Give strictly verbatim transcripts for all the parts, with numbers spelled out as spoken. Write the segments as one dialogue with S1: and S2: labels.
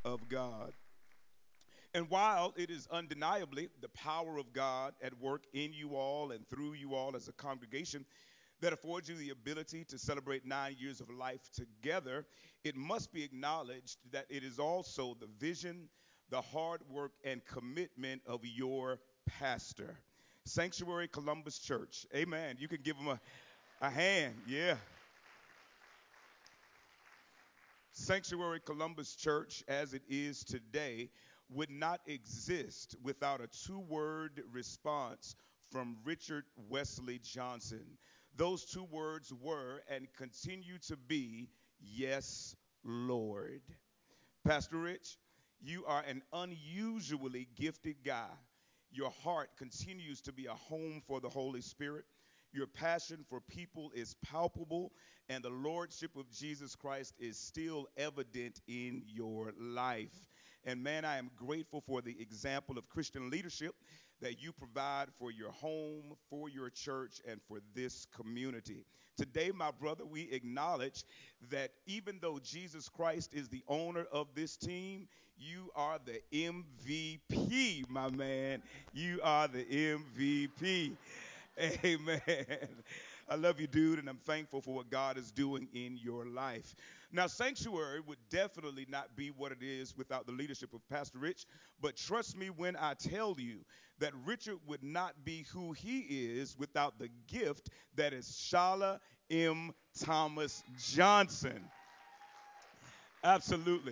S1: of God. And while it is undeniably the power of God at work in you all and through you all as a congregation that affords you the ability to celebrate nine years of life together, it must be acknowledged that it is also the vision, the hard work, and commitment of your pastor. Sanctuary Columbus Church. Amen. You can give them a, a hand. Yeah. Sanctuary Columbus Church, as it is today, would not exist without a two word response from Richard Wesley Johnson. Those two words were and continue to be, yes, Lord. Pastor Rich, you are an unusually gifted guy. Your heart continues to be a home for the Holy Spirit. Your passion for people is palpable, and the Lordship of Jesus Christ is still evident in your life. And man, I am grateful for the example of Christian leadership that you provide for your home, for your church, and for this community. Today, my brother, we acknowledge that even though Jesus Christ is the owner of this team, you are the M V P, my man. You are the M V P. Amen. I love you, dude, and I'm thankful for what God is doing in your life. Now, Sanctuary would definitely not be what it is without the leadership of Pastor Rich, but trust me when I tell you that Richard would not be who he is without the gift that is Shala M. Thomas Johnson. Absolutely.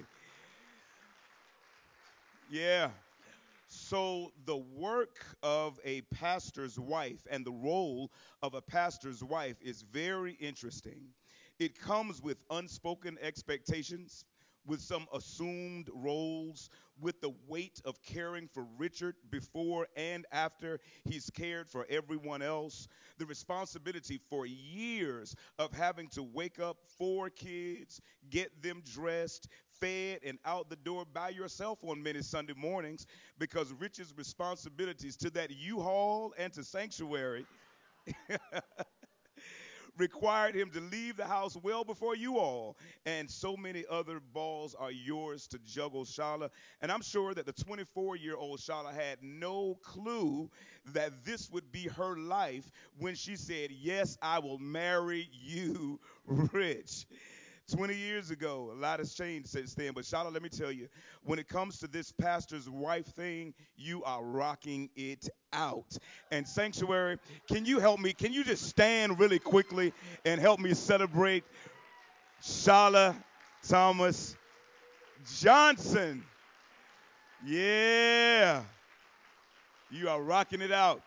S1: Yeah. So, the work of a pastor's wife and the role of a pastor's wife is very interesting. It comes with unspoken expectations, with some assumed roles, with the weight of caring for Richard before and after he's cared for everyone else, the responsibility for years of having to wake up four kids, get them dressed, fed, and out the door by yourself on many Sunday mornings because Richard's responsibilities to that U-Haul and to Sanctuary required him to leave the house well before you all, and so many other balls are yours to juggle, Shala. And I'm sure that the twenty-four-year-old Shala had no clue that this would be her life when she said, yes, I will marry you, Rich. twenty years ago, a lot has changed since then. But Shala, let me tell you, when it comes to this pastor's wife thing, you are rocking it out. And Sanctuary, can you help me? Can you just stand really quickly and help me celebrate Shala Thomas Johnson? Yeah, you are rocking it out.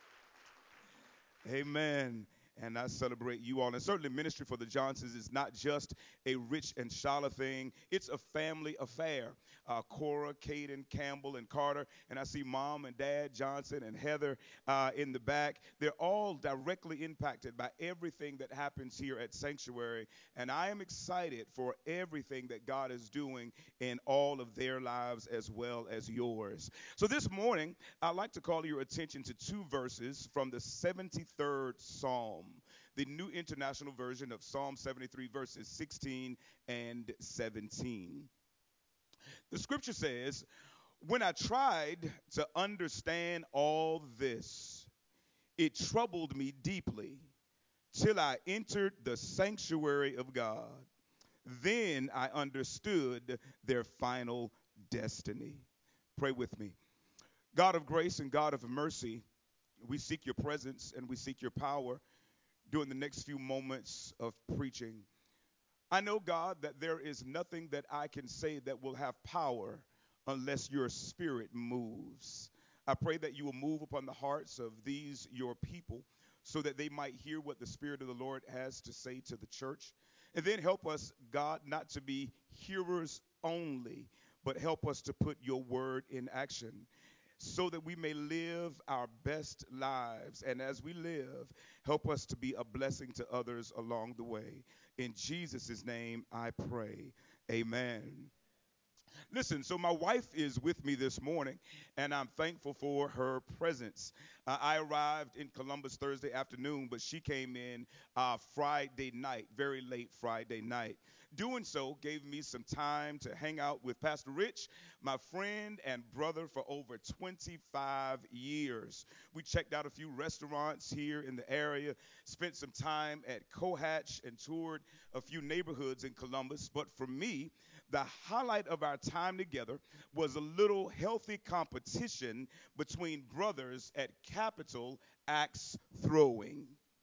S1: Amen. And I celebrate you all. And certainly, ministry for the Johnsons is not just a Rich and Shala thing, it's a family affair. Uh, Cora, Caden, Campbell, and Carter. And I see Mom and Dad Johnson and Heather uh, in the back. They're all directly impacted by everything that happens here at Sanctuary. And I am excited for everything that God is doing in all of their lives as well as yours. So this morning, I'd like to call your attention to two verses from the seventy-third Psalm, the New International Version of Psalm seventy-three, verses sixteen and seventeen. The scripture says, when I tried to understand all this, it troubled me deeply till I entered the sanctuary of God. Then I understood their final destiny. Pray with me. God of grace and God of mercy, we seek your presence and we seek your power during the next few moments of preaching. I know, God, that there is nothing that I can say that will have power unless your spirit moves. I pray that you will move upon the hearts of these, your people, so that they might hear what the Spirit of the Lord has to say to the church. And then help us, God, not to be hearers only, but help us to put your word in action so that we may live our best lives. And as we live, help us to be a blessing to others along the way. In Jesus' name I pray. Amen. Listen, so my wife is with me this morning, and I'm thankful for her presence. Uh, I arrived in Columbus Thursday afternoon, but she came in uh, Friday night, very late Friday night. Doing so gave me some time to hang out with Pastor Rich, my friend and brother for over twenty-five years. We checked out a few restaurants here in the area, spent some time at Cohatch, and toured a few neighborhoods in Columbus. But for me, the highlight of our time together was a little healthy competition between brothers at Capitol Axe Throwing.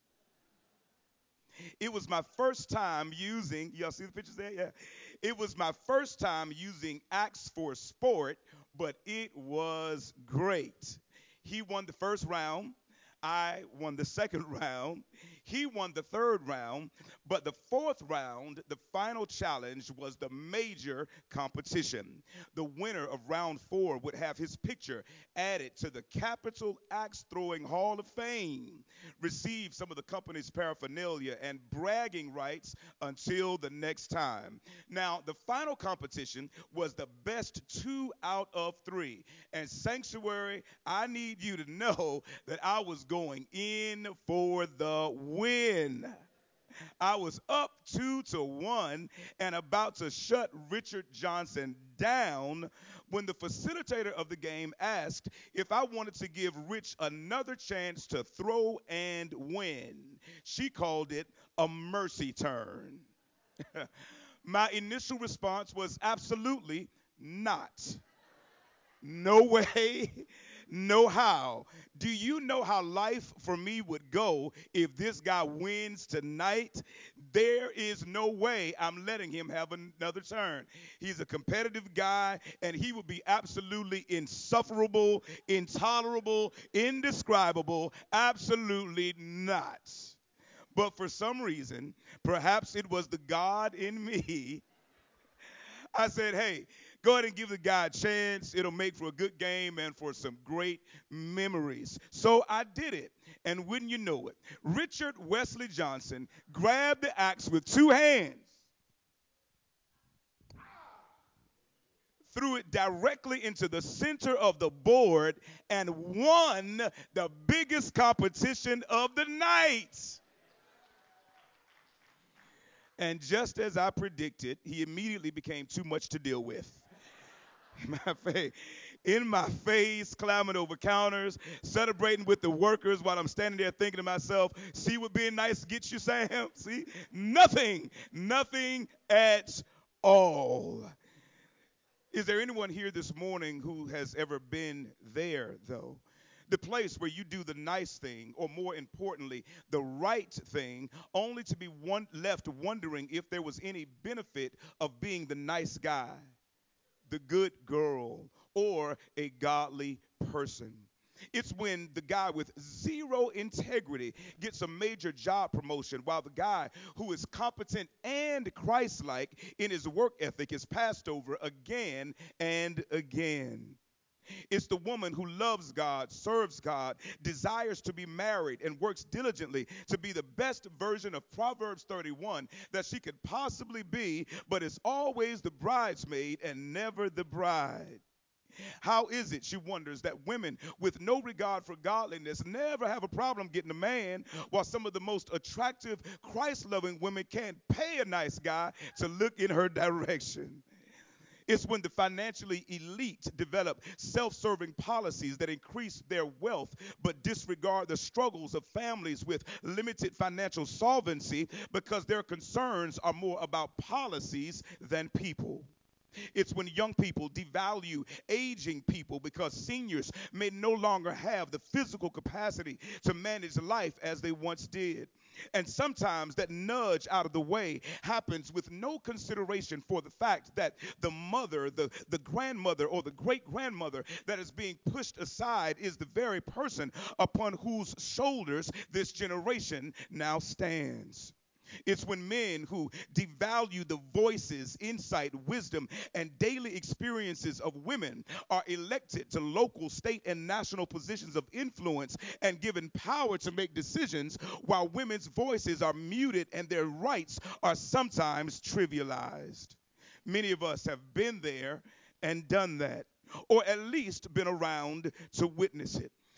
S1: It was my first time using, y'all see the pictures there? Yeah. It was my first time using axe for sport, but it was great. He won the first round. I won the second round. He won the third round. But the fourth round, the final challenge, was the major competition. The winner of round four would have his picture added to the Capitol Axe Throwing Hall of Fame, receive some of the company's paraphernalia, and bragging rights until the next time. Now, the final competition was the best two out of three. And Sanctuary, I need you to know that I was going in for the win. I was up two to one and about to shut Richard Johnson down when the facilitator of the game asked if I wanted to give Rich another chance to throw and win. She called it a mercy turn. My initial response was absolutely not. No way, no how. Do you know how life for me would go if this guy wins tonight? There is no way I'm letting him have another turn. He's a competitive guy, and he would be absolutely insufferable, intolerable, indescribable. Absolutely not. But for some reason, perhaps it was the God in me, I said, hey, go ahead and give the guy a chance. It'll make for a good game and for some great memories. So I did it. And wouldn't you know it, Richard Wesley Johnson grabbed the axe with two hands, threw it directly into the center of the board, and won the biggest competition of the night. And just as I predicted, he immediately became too much to deal with. My face, in my face, climbing over counters, celebrating with the workers while I'm standing there thinking to myself, see what being nice gets you, Sam? See? Nothing. Nothing at all. Is there anyone here this morning who has ever been there, though? The place where you do the nice thing, or more importantly, the right thing, only to be one, left wondering if there was any benefit of being the nice guy, the good girl, or a godly person. It's when the guy with zero integrity gets a major job promotion while the guy who is competent and Christ-like in his work ethic is passed over again and again. It's the woman who loves God, serves God, desires to be married, and works diligently to be the best version of Proverbs thirty-one that she could possibly be, but is always the bridesmaid and never the bride. How is it, she wonders, that women with no regard for godliness never have a problem getting a man, while some of the most attractive, Christ-loving women can't pay a nice guy to look in her direction? It's when the financially elite develop self-serving policies that increase their wealth but disregard the struggles of families with limited financial solvency because their concerns are more about policies than people. It's when young people devalue aging people because seniors may no longer have the physical capacity to manage life as they once did. And sometimes that nudge out of the way happens with no consideration for the fact that the mother, the, the grandmother, or the great-grandmother that is being pushed aside is the very person upon whose shoulders this generation now stands. It's when men who devalue the voices, insight, wisdom, and daily experiences of women are elected to local, state, and national positions of influence and given power to make decisions, while women's voices are muted and their rights are sometimes trivialized. Many of us have been there and done that, or at least been around to witness it.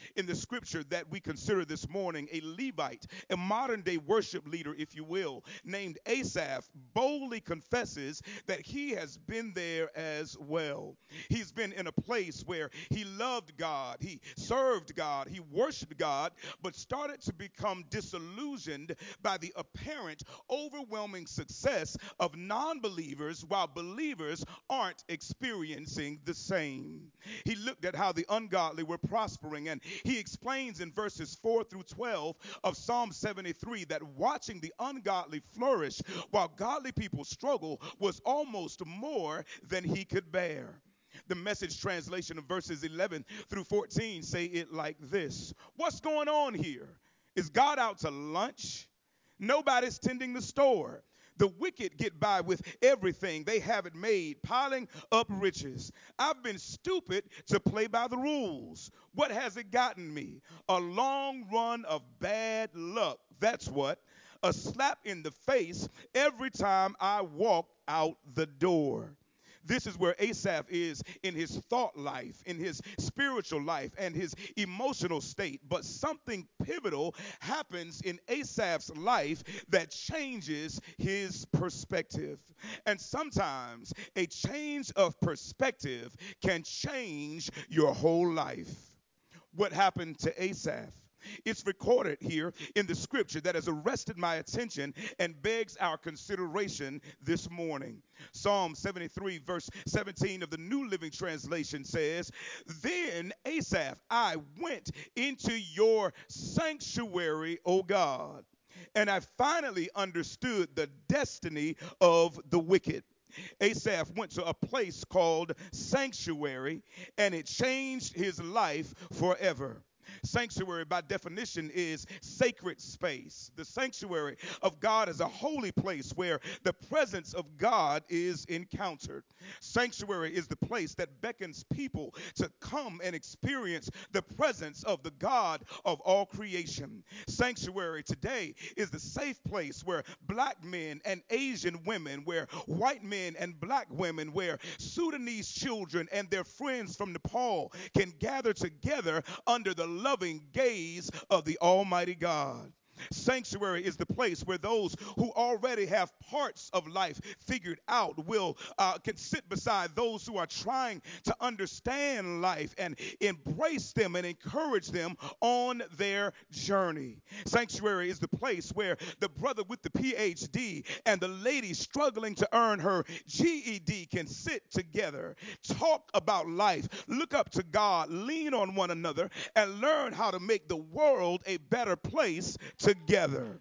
S1: in the scripture that we consider this morning, a Levite, a modern day worship leader, if you will, named Asaph, boldly confesses that he has been there as well. He's been in a place where he loved God, he served God, he worshiped God, but started to become disillusioned by the apparent overwhelming success of non believers while believers aren't experiencing the same. He looked at how the ungodly were prospering, and he explains in verses four through twelve of Psalm seventy-three that watching the ungodly flourish while godly people struggle was almost more than he could bear. The Message translation of verses eleven through fourteen say it like this: what's going on here? Is God out to lunch? Nobody's tending the store. The wicked get by with everything. They have it made, piling up riches. I've been stupid to play by the rules. What has it gotten me? A long run of bad luck. That's what. A slap in the face every time I walk out the door. This is where Asaph is in his thought life, in his spiritual life, and his emotional state. But something pivotal happens in Asaph's life that changes his perspective. And sometimes a change of perspective can change your whole life. What happened to Asaph? It's recorded here in the scripture that has arrested my attention and begs our consideration this morning. Psalm seventy-three, verse seventeen of the New Living Translation says, then Asaph, I went into your sanctuary, O God, and I finally understood the destiny of the wicked. Asaph went to a place called sanctuary, and it changed his life forever. Sanctuary, by definition, is sacred space. The sanctuary of God is a holy place where the presence of God is encountered. Sanctuary is the place that beckons people to come and experience the presence of the God of all creation. Sanctuary today is the safe place where black men and Asian women, where white men and black women, where Sudanese children and their friends from Nepal can gather together under the loving gaze of the Almighty God. Sanctuary is the place where those who already have parts of life figured out will uh, can sit beside those who are trying to understand life and embrace them and encourage them on their journey. Sanctuary is the place where the brother with the P H D and the lady struggling to earn her G E D can sit together, talk about life, look up to God, lean on one another, and learn how to make the world a better place together.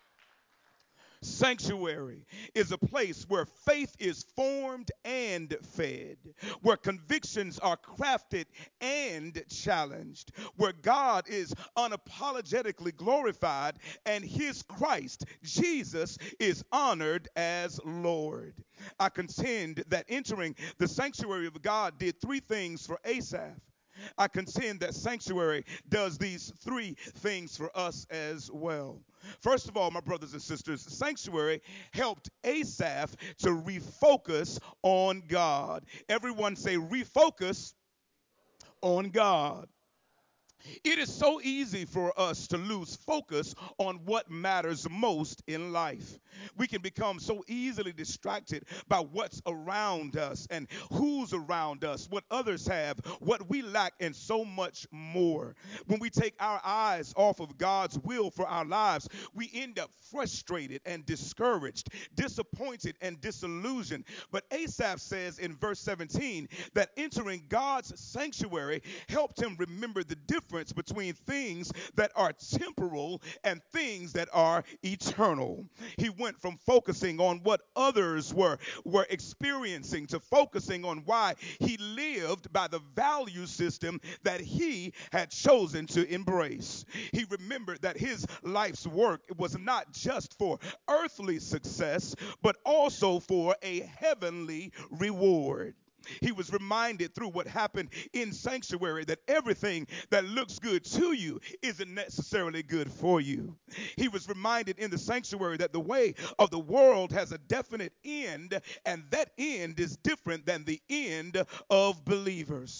S1: Sanctuary is a place where faith is formed and fed, where convictions are crafted and challenged, where God is unapologetically glorified and his Christ, Jesus, is honored as Lord. I contend that entering the sanctuary of God did three things for Asaph. I contend that sanctuary does these three things for us as well. First of all, my brothers and sisters, sanctuary helped Asaph to refocus on God. Everyone say refocus on God. It is so easy for us to lose focus on what matters most in life. We can become so easily distracted by what's around us and who's around us, what others have, what we lack, and so much more. When we take our eyes off of God's will for our lives, we end up frustrated and discouraged, disappointed and disillusioned. But Asaph says in verse seventeen that entering God's sanctuary helped him remember the difference between things that are temporal and things that are eternal. He went from focusing on what others were, were experiencing to focusing on why he lived by the value system that he had chosen to embrace. He remembered that his life's work was not just for earthly success, but also for a heavenly reward. He was reminded through what happened in sanctuary that everything that looks good to you isn't necessarily good for you. He was reminded in the sanctuary that the way of the world has a definite end, and that end is different than the end of believers.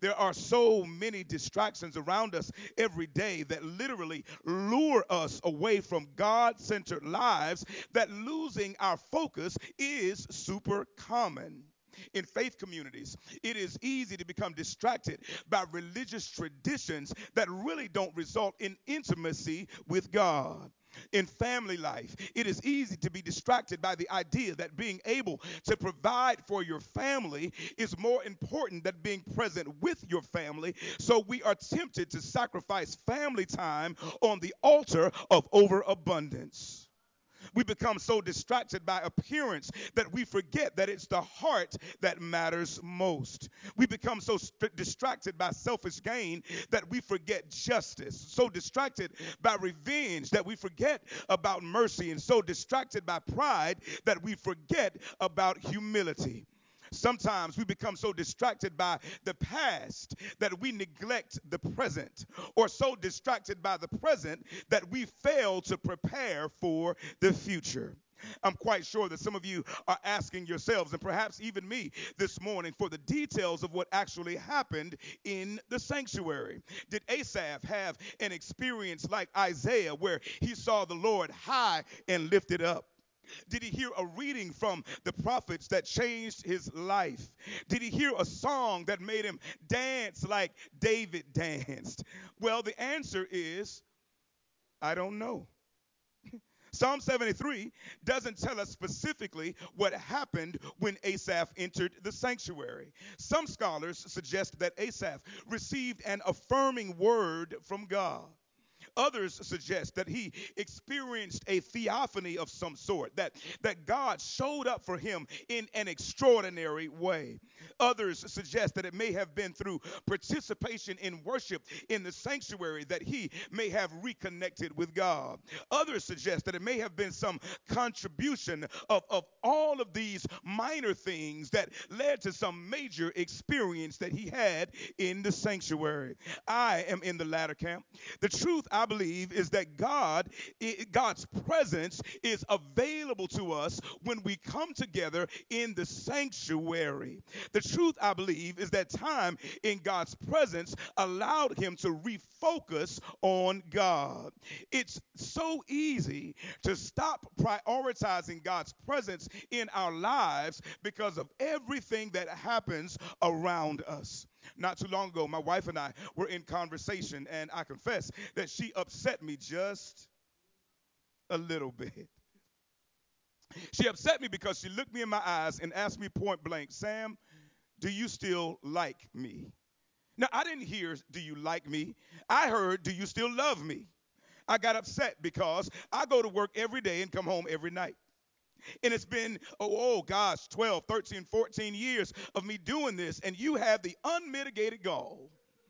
S1: There are so many distractions around us every day that literally lure us away from God centered lives, that losing our focus is super common. In faith communities, it is easy to become distracted by religious traditions that really don't result in intimacy with God. In family life, it is easy to be distracted by the idea that being able to provide for your family is more important than being present with your family. So we are tempted to sacrifice family time on the altar of overabundance. We become so distracted by appearance that we forget that it's the heart that matters most. We become so st- distracted by selfish gain that we forget justice, so distracted by revenge that we forget about mercy, and so distracted by pride that we forget about humility. Sometimes we become so distracted by the past that we neglect the present, or so distracted by the present that we fail to prepare for the future. I'm quite sure that some of you are asking yourselves, and perhaps even me this morning, for the details of what actually happened in the sanctuary. Did Asaph have an experience like Isaiah where he saw the Lord high and lifted up? Did he hear a reading from the prophets that changed his life? Did he hear a song that made him dance like David danced? Well, the answer is I don't know. Psalm seventy-three doesn't tell us specifically what happened when Asaph entered the sanctuary. Some scholars suggest that Asaph received an affirming word from God. Others suggest that he experienced a theophany of some sort, that, that God showed up for him in an extraordinary way. Others suggest that it may have been through participation in worship in the sanctuary that he may have reconnected with God. Others suggest that it may have been some contribution of, of all of these minor things that led to some major experience that he had in the sanctuary. I am in the latter camp. The truth, I believe, is that God, God's presence is available to us when we come together in the sanctuary. The truth, I believe, is that time in God's presence allowed him to refocus on God. It's so easy to stop prioritizing God's presence in our lives because of everything that happens around us. Not too long ago, my wife and I were in conversation, and I confess that she upset me just a little bit. She upset me because she looked me in my eyes and asked me point blank, Sam, do you still like me? Now, I didn't hear, do you like me? I heard, do you still love me? I got upset because I go to work every day and come home every night. And it's been, oh, oh gosh, twelve, thirteen, fourteen years of me doing this, and you have the unmitigated gall,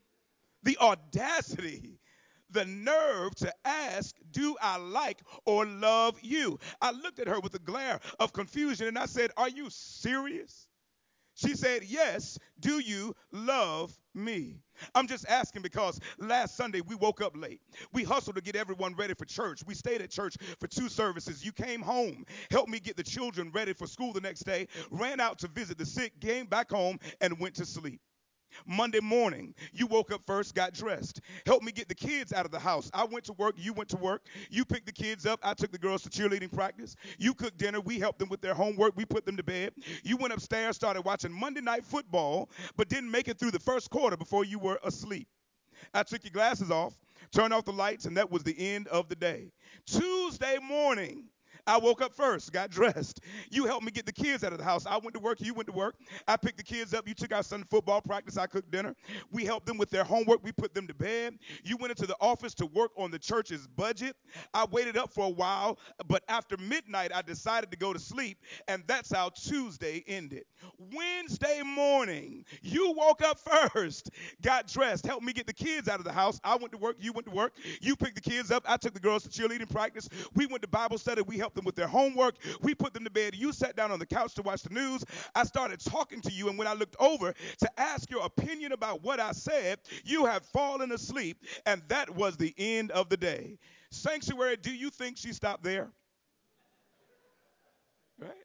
S1: the audacity, the nerve to ask, do I like or love you? I looked at her with a glare of confusion and I said, are you serious? She said, yes, do you love me? I'm just asking because last Sunday we woke up late. We hustled to get everyone ready for church. We stayed at church for two services. You came home, helped me get the children ready for school the next day, ran out to visit the sick, came back home, and went to sleep. Monday morning, you woke up first, got dressed, helped me get the kids out of the house. I went to work, you went to work. You picked the kids up, I took the girls to cheerleading practice. You cooked dinner, we helped them with their homework, we put them to bed. You went upstairs, started watching Monday Night Football, but didn't make it through the first quarter before you were asleep. I took your glasses off, turned off the lights, and that was the end of the day. Tuesday morning, I woke up first, got dressed. You helped me get the kids out of the house. I went to work, you went to work. I picked the kids up. You took our son to football practice. I cooked dinner. We helped them with their homework. We put them to bed. You went into the office to work on the church's budget. I waited up for a while, but after midnight, I decided to go to sleep, and that's how Tuesday ended. Wednesday morning, you woke up first, got dressed, helped me get the kids out of the house. I went to work. You went to work. You picked the kids up. I took the girls to cheerleading practice. We went to Bible study. We helped them with their homework. We put them to bed. You sat down on the couch to watch the news. I started talking to you, and when I looked over to ask your opinion about what I said, you had fallen asleep, and that was the end of the day. Sanctuary, do you think she stopped there? Right?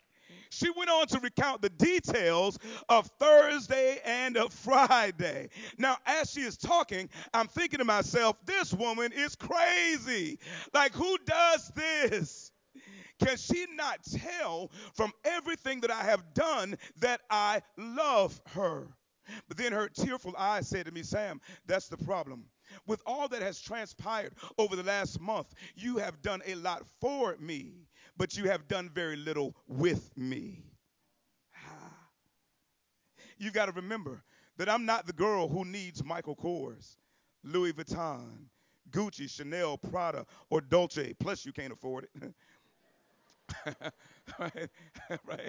S1: She went on to recount the details of Thursday and of Friday. Now, as she is talking, I'm thinking to myself, this woman is crazy. Like, who does this? Can she not tell from everything that I have done that I love her? But then her tearful eyes said to me, Sam, that's the problem. With all that has transpired over the last month, you have done a lot for me, but you have done very little with me. You got to remember that I'm not the girl who needs Michael Kors, Louis Vuitton, Gucci, Chanel, Prada, or Dolce. Plus, you can't afford it. right? right?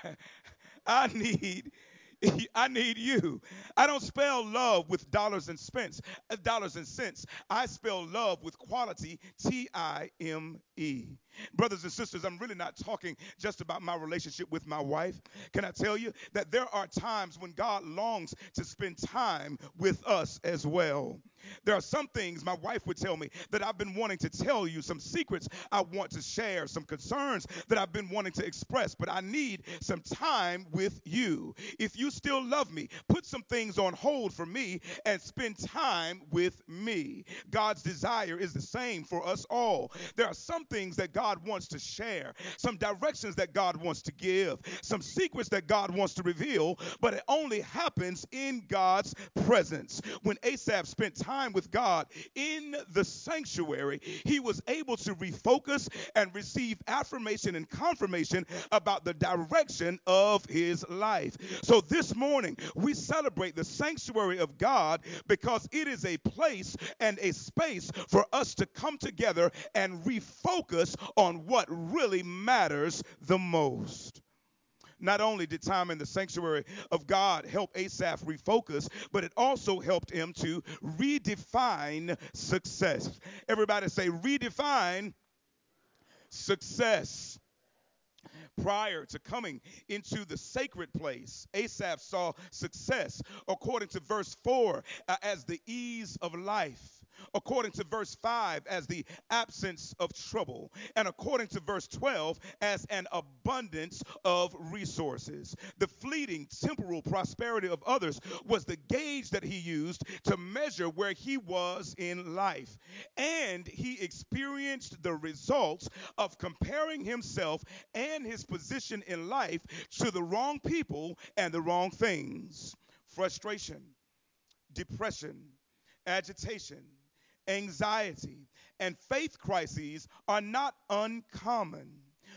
S1: I need I need you. I don't spell love with dollars and cents. uh, Dollars and cents. I spell love with quality, T I M E. Brothers and sisters, I'm really not talking just about my relationship with my wife. Can I tell you that there are times when God longs to spend time with us as well? There are some things my wife would tell me that I've been wanting to tell you, some secrets I want to share, some concerns that I've been wanting to express, but I need some time with you. If you still love me, put some things on hold for me and spend time with me. God's desire is the same for us all. There are some things that God wants to share, some directions that God wants to give, some secrets that God wants to reveal, but it only happens in God's presence. When Asaph spent time with God in the sanctuary, he was able to refocus and receive affirmation and confirmation about the direction of his life. So this morning, we celebrate the sanctuary of God because it is a place and a space for us to come together and refocus on what really matters the most. Not only did time in the sanctuary of God help Asaph refocus, but it also helped him to redefine success. Everybody say, redefine success. Prior to coming into the sacred place, Asaph saw success, according to verse four, uh, as the ease of life. According to verse five, as the absence of trouble. And according to verse twelve, as an abundance of resources. The fleeting temporal prosperity of others was the gauge that he used to measure where he was in life. And he experienced the results of comparing himself and his position in life to the wrong people and the wrong things. Frustration, depression, agitation, anxiety, and faith crises are not uncommon.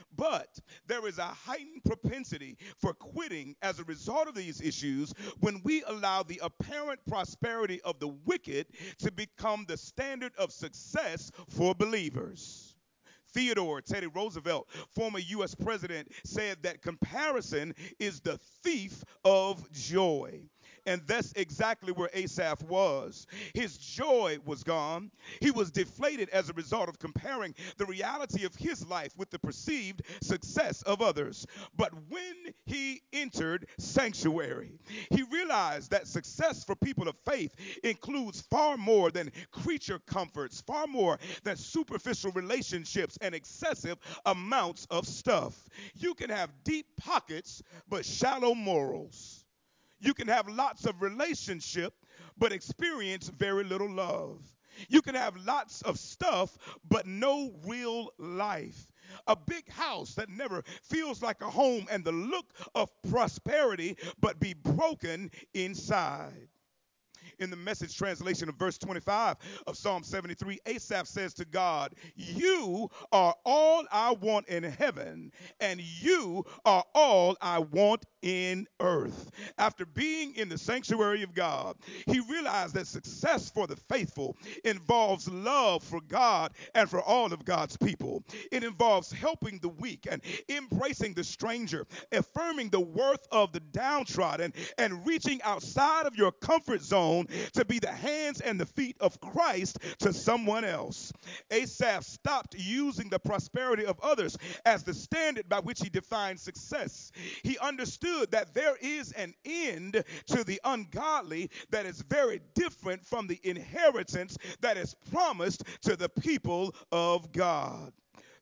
S1: But there is a heightened propensity for quitting as a result of these issues when we allow the apparent prosperity of the wicked to become the standard of success for believers. Theodore Teddy Roosevelt, former U S president, said that comparison is the thief of joy. And that's exactly where Asaph was. His joy was gone. He was deflated as a result of comparing the reality of his life with the perceived success of others. But when he entered sanctuary, he realized that success for people of faith includes far more than creature comforts, far more than superficial relationships and excessive amounts of stuff. You can have deep pockets, but shallow morals. You can have lots of relationship, but experience very little love. You can have lots of stuff, but no real life. A big house that never feels like a home and the look of prosperity, but be broken inside. In the Message translation of verse twenty-five of Psalm seventy-three, Asaph says to God, you are all I want in heaven, and you are all I want in earth. After being in the sanctuary of God, he realized that success for the faithful involves love for God and for all of God's people. It involves helping the weak and embracing the stranger, affirming the worth of the downtrodden, and reaching outside of your comfort zone to be the hands and the feet of Christ to someone else. Asaph stopped using the prosperity of others as the standard by which he defined success. He understood that there is an end to the ungodly that is very different from the inheritance that is promised to the people of God.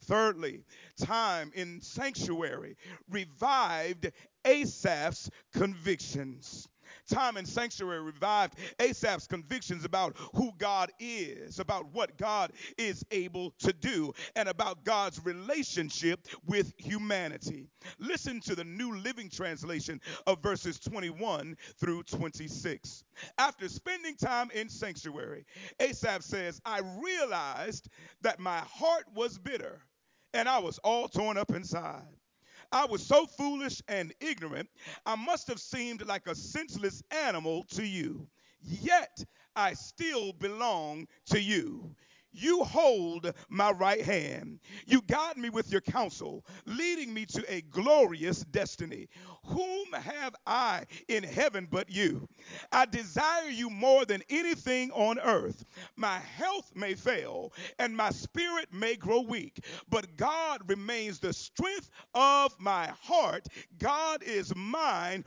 S1: Thirdly, time in sanctuary revived Asaph's convictions. Time in sanctuary revived Asaph's convictions about who God is, about what God is able to do, and about God's relationship with humanity. Listen to the New Living Translation of verses twenty-one through twenty-six. After spending time in sanctuary, Asaph says, I realized that my heart was bitter and I was all torn up inside. I was so foolish and ignorant, I must have seemed like a senseless animal to you. Yet I still belong to you. You hold my right hand. You guide me with your counsel, leading me to a glorious destiny. Whom have I in heaven but you? I desire you more than anything on earth. My health may fail and my spirit may grow weak, but God remains the strength of my heart. God is mine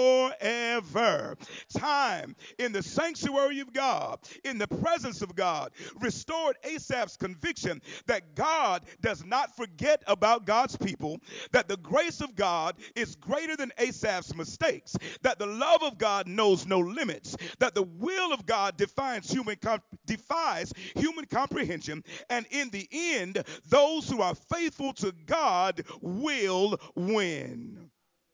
S1: forever. Time in the sanctuary of God, in the presence of God, restored Asaph's conviction that God does not forget about God's people, that the grace of God is greater than Asaph's mistakes, that the love of God knows no limits, that the will of God defines human comp- defies human comprehension, and in the end, those who are faithful to God will win.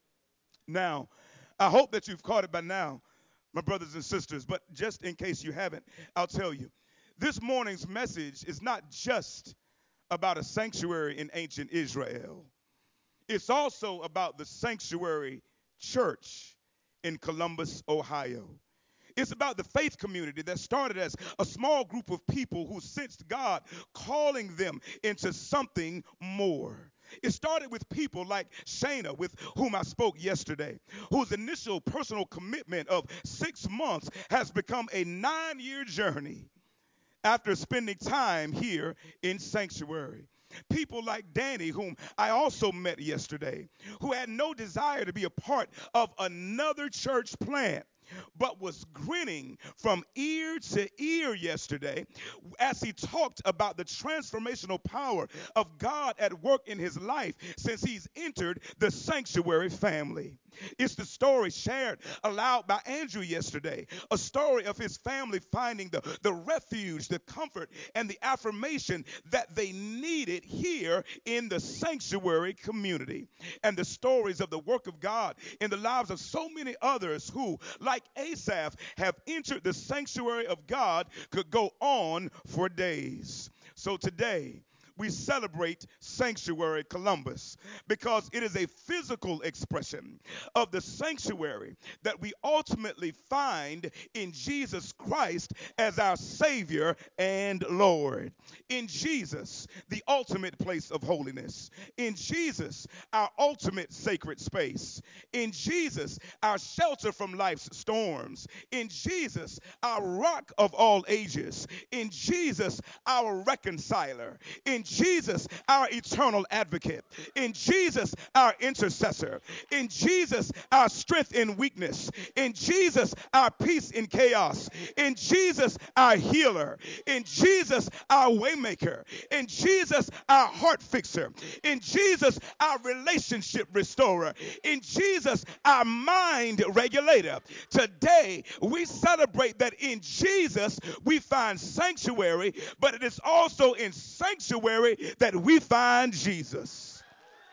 S1: Now, I hope that you've caught it by now, my brothers and sisters, but just in case you haven't, I'll tell you. This morning's message is not just about a sanctuary in ancient Israel. It's also about the sanctuary church in Columbus, Ohio. It's about the faith community that started as a small group of people who sensed God calling them into something more. It started with people like Shana, with whom I spoke yesterday, whose initial personal commitment of six months has become a nine-year journey after spending time here in sanctuary. People like Danny, whom I also met yesterday, who had no desire to be a part of another church plant, but was grinning from ear to ear yesterday as he talked about the transformational power of God at work in his life since he's entered the sanctuary family. It's the story shared aloud by Andrew yesterday, a story of his family finding the, the refuge, the comfort, and the affirmation that they needed here in the sanctuary community. And the stories of the work of God in the lives of so many others who, like Asaph, have entered the sanctuary of God could go on for days. So today, we celebrate Sanctuary Columbus because it is a physical expression of the sanctuary that we ultimately find in Jesus Christ as our Savior and Lord. In Jesus, the ultimate place of holiness. In Jesus, our ultimate sacred space. In Jesus, our shelter from life's storms. In Jesus, our rock of all ages. In Jesus, our reconciler. In Jesus, our eternal advocate. In Jesus, our intercessor. In Jesus, our strength in weakness. In Jesus, our peace in chaos. In Jesus, our healer. In Jesus, our waymaker. In Jesus, our heart fixer. In Jesus, our relationship restorer. In Jesus, our mind regulator. Today, we celebrate that in Jesus, we find sanctuary, but it is also in sanctuary that we find Jesus.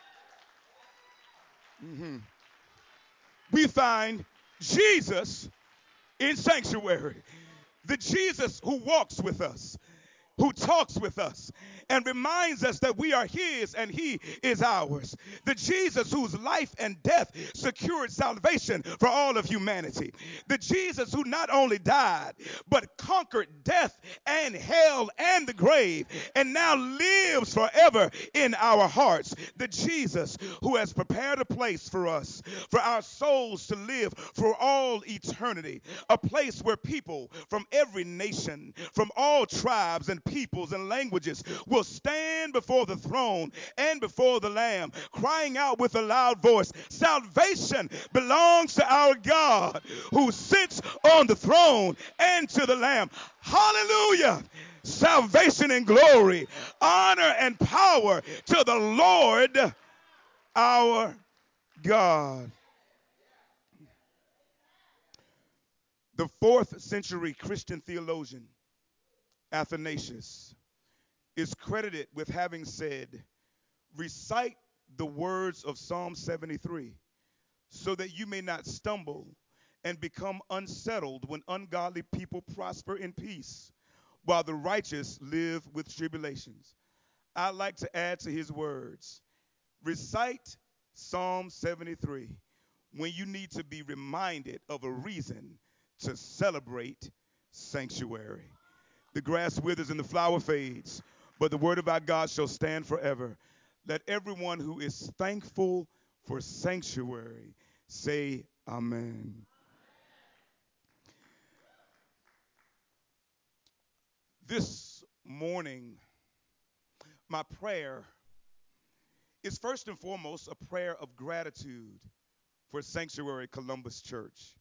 S1: Mm-hmm. We find Jesus in sanctuary. The Jesus who walks with us, who talks with us and reminds us that we are his and he is ours. The Jesus whose life and death secured salvation for all of humanity. The Jesus who not only died, but conquered death and hell and the grave and now lives forever in our hearts. The Jesus who has prepared a place for us, for our souls to live for all eternity. A place where people from every nation, from all tribes and peoples and languages will stand before the throne and before the Lamb, crying out with a loud voice, salvation belongs to our God who sits on the throne and to the Lamb. Hallelujah. salvation and glory, honor and power to the Lord our God. The fourth century Christian theologian, Athanasius, is credited with having said, recite the words of Psalm seventy-three so that you may not stumble and become unsettled when ungodly people prosper in peace, while the righteous live with tribulations. I like to add to his words, recite Psalm seventy-three when you need to be reminded of a reason to celebrate sanctuary. The grass withers and the flower fades, but the word of our God shall stand forever. Let everyone who is thankful for sanctuary say amen. This morning, my prayer is first and foremost a prayer of gratitude for Sanctuary Columbus Church.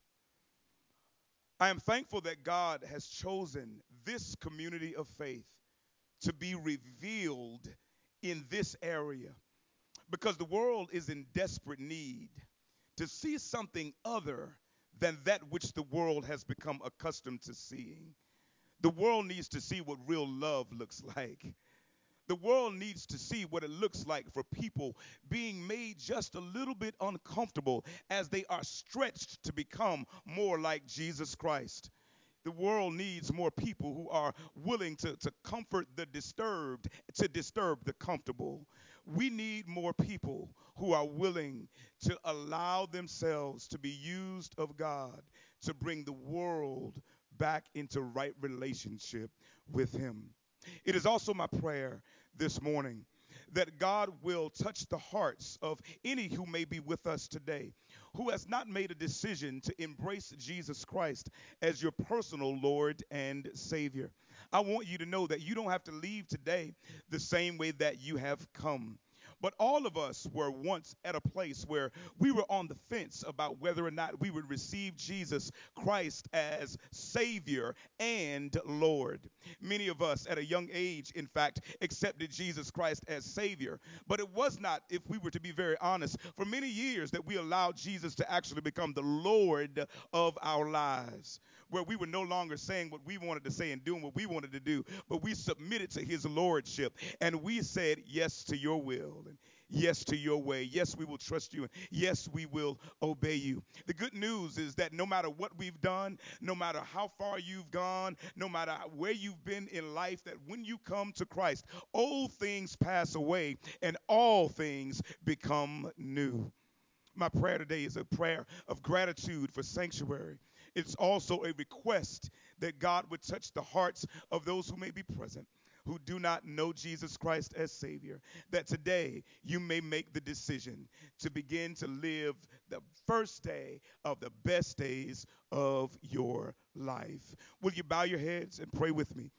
S1: I am thankful that God has chosen this community of faith to be revealed in this area because the world is in desperate need to see something other than that which the world has become accustomed to seeing. The world needs to see what real love looks like. The world needs to see what it looks like for people being made just a little bit uncomfortable as they are stretched to become more like Jesus Christ. The world needs more people who are willing to, to comfort the disturbed, to disturb the comfortable. We need more people who are willing to allow themselves to be used of God to bring the world back into right relationship with Him. It is also my prayer this morning that God will touch the hearts of any who may be with us today who has not made a decision to embrace Jesus Christ as your personal Lord and Savior. I want you to know that you don't have to leave today the same way that you have come. But all of us were once at a place where we were on the fence about whether or not we would receive Jesus Christ as Savior and Lord. Many of us at a young age, in fact, accepted Jesus Christ as Savior. But it was not, if we were to be very honest, for many years that we allowed Jesus to actually become the Lord of our lives, where we were no longer saying what we wanted to say and doing what we wanted to do, but we submitted to His Lordship and we said yes to your will. And yes to your way. Yes, we will trust you. And yes, we will obey you. The good news is that no matter what we've done, no matter how far you've gone, no matter where you've been in life, that when you come to Christ, old things pass away and all things become new. My prayer today is a prayer of gratitude for sanctuary. It's also a request that God would touch the hearts of those who may be present who do not know Jesus Christ as Savior, that today you may make the decision to begin to live the first day of the best days of your life. Will you bow your heads and pray with me?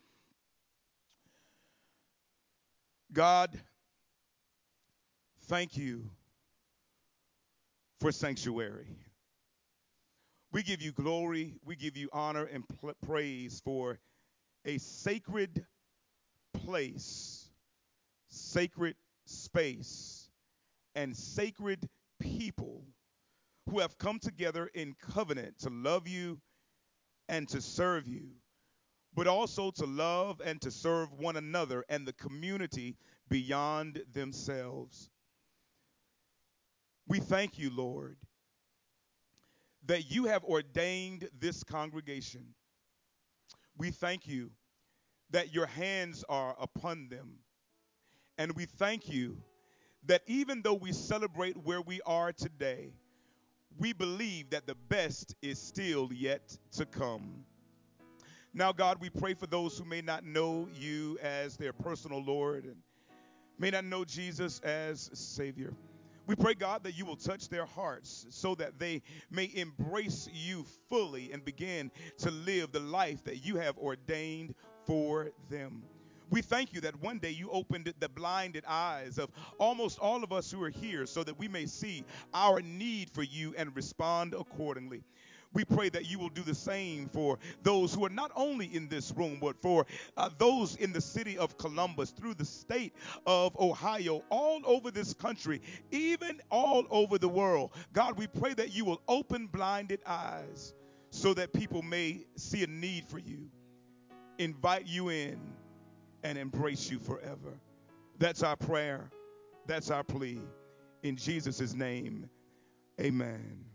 S1: God, thank you for sanctuary. We give you glory, we give you honor and pl- praise for a sacred place, sacred space, and sacred people who have come together in covenant to love you and to serve you, but also to love and to serve one another and the community beyond themselves. We thank you, Lord, that you have ordained this congregation. We thank you that your hands are upon them. And we thank you that even though we celebrate where we are today, we believe that the best is still yet to come. Now, God, we pray for those who may not know you as their personal Lord and may not know Jesus as Savior. We pray, God, that you will touch their hearts so that they may embrace you fully and begin to live the life that you have ordained for them. We thank you that one day you opened the blinded eyes of almost all of us who are here so that we may see our need for you and respond accordingly. We pray that you will do the same for those who are not only in this room, but for uh, those in the city of Columbus, through the state of Ohio, all over this country, even all over the world. God, we pray that you will open blinded eyes so that people may see a need for you, invite you in, and embrace you forever. That's our prayer. That's our plea. In Jesus' name, amen.